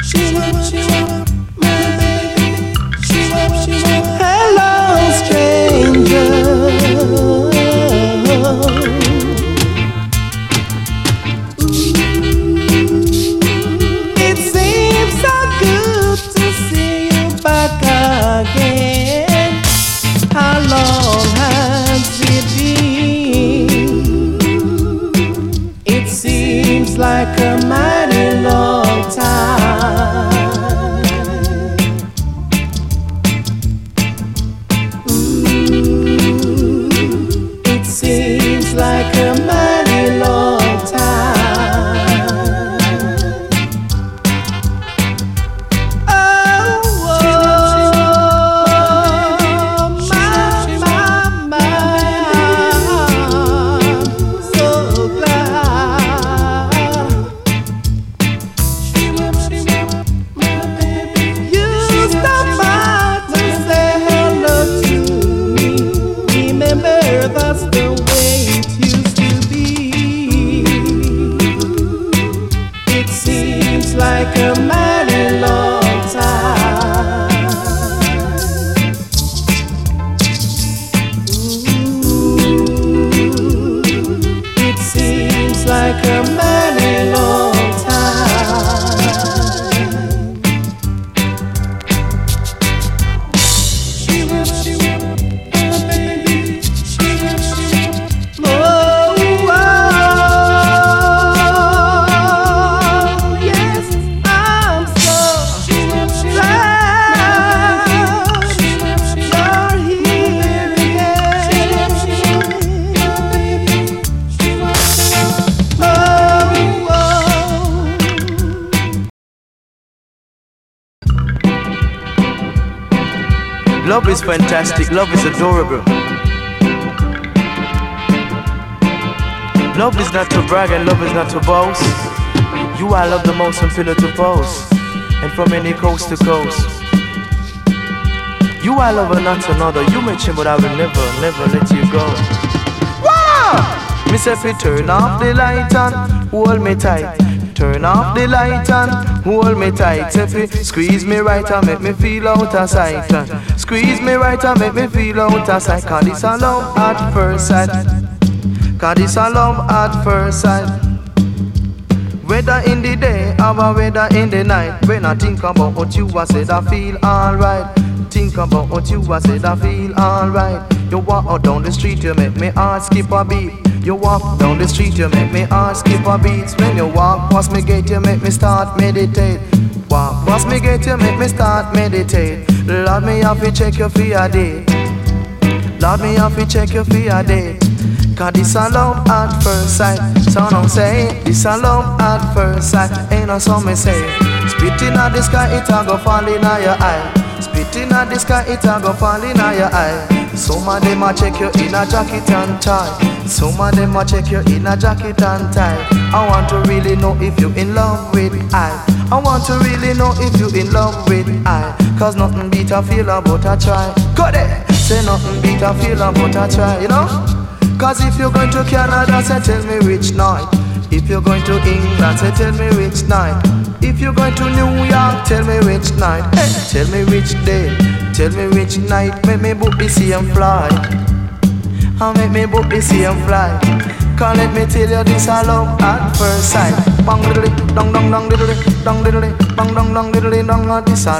Hello, stranger. It seems so good to see you back again. How long has it been? It seems like a mighty long time. It seems like a mighty long time. Oh, my, so glad you stopped by to say hello to me. Remember, that's the way it used to be. It seems like a mighty long time. It seems like a mighty long time. Oh, yes, I'm so glad you're here again. Love is fantastic, love is adorable. Love is not to brag and love is not to boast. You I love the most from pillar to post, and from any coast to coast. You I love and not another. You may change but I will never, never let you go. Wow! Me say fi turn off the light and hold me tight. Turn off the light and hold me tight. Say fi squeeze me right and make me feel out of sight. Squeeze me right and make me feel out of sight. Cause this a love at first sight. Cause this a love at first sight. Whether in the day or whether in the night. When I think about what you I said I feel alright. Think about what you I said I feel alright. You walk out down the street, you make me heart skip a beat. You walk down the street, you make me heart skip a beat. When you walk past me gate, you make me start meditate. Walk past me gate, you make me start meditate. Lord, me have to check you for your day. Lord, me have to check you for your day. Cause this a love at first sight. So I'm saying, this a love at first sight. Ain't no some me say. Spitting at the sky, it a go fall in your eye. Spitting at the sky, it a go fall in your eye. Some of them a check you in a jacket and tie. Some of them a check you in a jacket and tie. I want to really know if you in love with I. I want to really know if you in love with I. Cause nothing beat a feel about a try. Go there. Say nothing beat a feel about a try, you know. Cause if you're going to Canada, say tell me which night. If you're going to England, say tell me which night. If you're going to New York, tell me which night. Hey, tell me which day, tell me which night. Make me book the same flight. And make me book the same flight. Cause let me tell you this a love at first sight. Bang diddly, dong dong dong diddly, dong diddly, bang dong dong diddly, dong. This a